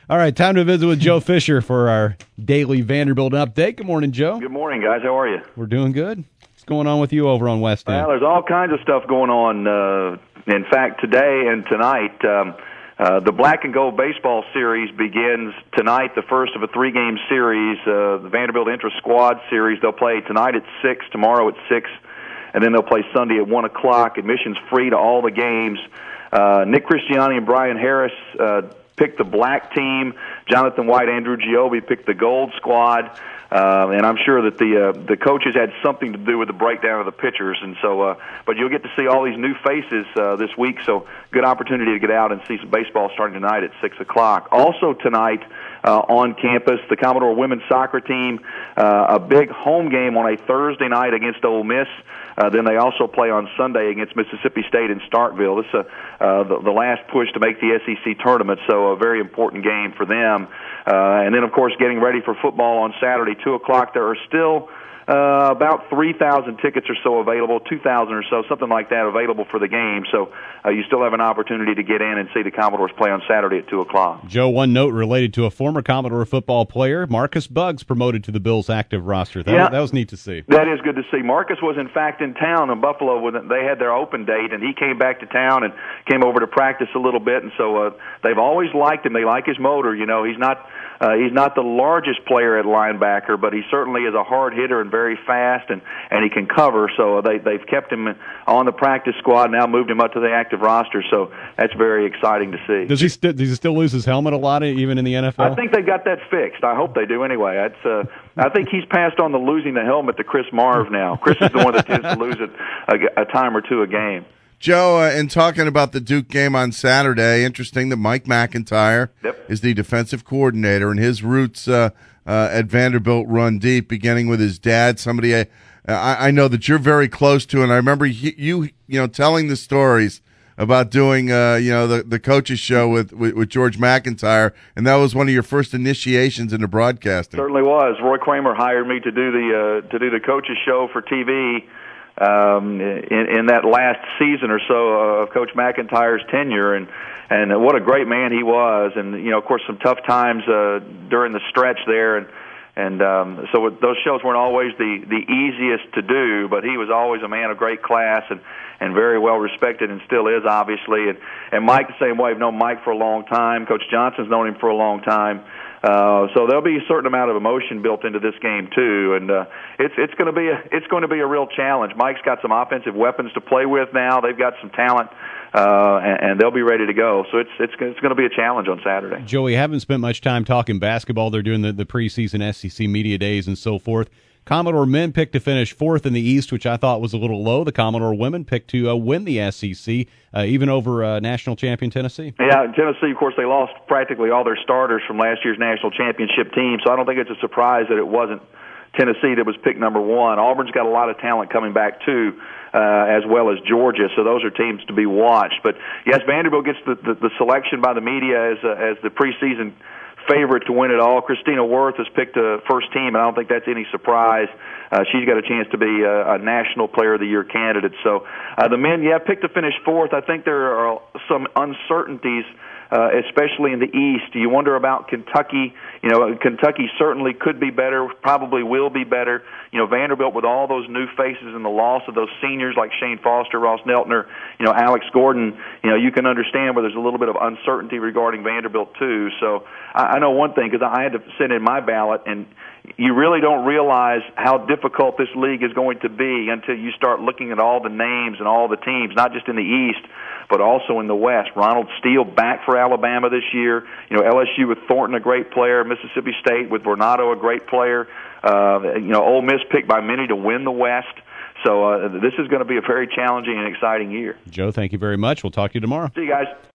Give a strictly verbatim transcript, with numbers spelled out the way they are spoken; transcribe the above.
All right, time to visit with Joe Fisher for our daily Vanderbilt update. Good morning, Joe. Good morning, guys. How are you? We're doing good. What's going on with you over on West End? Well, there's all kinds of stuff going on. Uh, in fact, today and tonight, um, uh, the Black and Gold Baseball Series begins tonight, the first of a three-game series, uh, the Vanderbilt Intra-Squad Series. They'll play tonight at six, tomorrow at six, and then they'll play Sunday at one o'clock. Admission's free to all the games. Uh, Nick Christiani and Brian Harris uh, picked the black team. Jonathan White, Andrew Giobbe picked the gold squad. Uh, and I'm sure that the uh, the coaches had something to do with the breakdown of the pitchers, and so. Uh, but you'll get to see all these new faces uh, this week, so good opportunity to get out and see some baseball starting tonight at six o'clock. Also tonight uh, on campus, the Commodore women's soccer team, uh, a big home game on a Thursday night against Ole Miss. Uh, then they also play on Sunday against Mississippi State in Starkville. This is uh, uh, the, the last push to make the S E C tournament, so a very important game for them. Uh, and then, of course, getting ready for football on Saturday, two o'clock. There are still uh, about three thousand tickets or so available, two thousand or so, something like that, available for the game. So uh, you still have an opportunity to get in and see the Commodores play on Saturday at two o'clock. Joe, one note related to a former Commodore football player, Marcus Buggs, promoted to the Bills' active roster. That, yeah, was, that was neat to see. That is good to see. Marcus was, in fact, in town in Buffalo when they had their open date, and he came back to town and came over to practice a little bit. And so uh, they've always liked him. They like his motor. You know, he's not uh, he's not the largest player at linebacker, but he certainly is a hard hitter and very fast, and, and he can cover. So they, they've kept him on the practice squad, now moved him up to the active roster. So that's very exciting to see. Does he, st- does he still lose his helmet a lot, even in the N F L? I think they got that fixed. I hope they do anyway. That's, uh, I think he's passed on the losing the helmet to Chris Marv now. Chris is the one that tends to lose it a, a time or two a game. Joe, uh, in talking about the Duke game on Saturday, interesting that Mike McIntyre yep. is the defensive coordinator, and his roots uh, uh, at Vanderbilt run deep, beginning with his dad, somebody I, I know that you're very close to, and I remember he, you you know telling the stories about doing uh, you know the, the coaches show with, with, with George McIntyre, and that was one of your first initiations into broadcasting. Certainly was. Roy Kramer hired me to do the uh, to do the coaches show for T V. Um, in, in that last season or so of Coach McIntyre's tenure, and and what a great man he was, and you know, of course, some tough times uh, during the stretch there, and and um, so those shows weren't always the the easiest to do, but he was always a man of great class and and very well respected, and still is, obviously, and and Mike the same way. I've known Mike for a long time. Coach Johnson's known him for a long time. Uh, so there'll be a certain amount of emotion built into this game too, and uh, it's it's going to be a it's going to be a real challenge. Mike's got some offensive weapons to play with now. They've got some talent, uh, and, and they'll be ready to go. So it's it's it's going to be a challenge on Saturday. Joey, haven't spent much time talking basketball. They're doing the, the preseason S E C media days and so forth. Commodore men picked to finish fourth in the East, which I thought was a little low. The Commodore women picked to uh, win the S E C, uh, even over uh, national champion Tennessee. Yeah, Tennessee, of course, they lost practically all their starters from last year's national championship team, so I don't think it's a surprise that it wasn't Tennessee that was picked number one. Auburn's got a lot of talent coming back, too, uh, as well as Georgia, so those are teams to be watched. But, yes, Vanderbilt gets the, the, the selection by the media as, uh, as the preseason favorite to win it all. Christina Worth has picked a first team, and I don't think that's any surprise. Uh, she's got a chance to be a, a National Player of the Year candidate. So uh, the men, yeah, picked to finish fourth. I think there are some uncertainties, uh, especially in the East. You wonder about Kentucky. You know, Kentucky certainly could be better, probably will be better. You know, Vanderbilt with all those new faces and the loss of those seniors like Shane Foster, Ross Neltner, you know, Alex Gordon, you know, you can understand where there's a little bit of uncertainty regarding Vanderbilt too. So I, I know one thing, because I had to send in my ballot, and you really don't realize how difficult this league is going to be until you start looking at all the names and all the teams, not just in the East, but also in the West. Ronald Steele back for Alabama this year. You know, L S U with Thornton, a great player. Mississippi State with Vornado, a great player. Uh, you know, Ole Miss picked by many to win the West. So uh, this is going to be a very challenging and exciting year. Joe, thank you very much. We'll talk to you tomorrow. See you guys.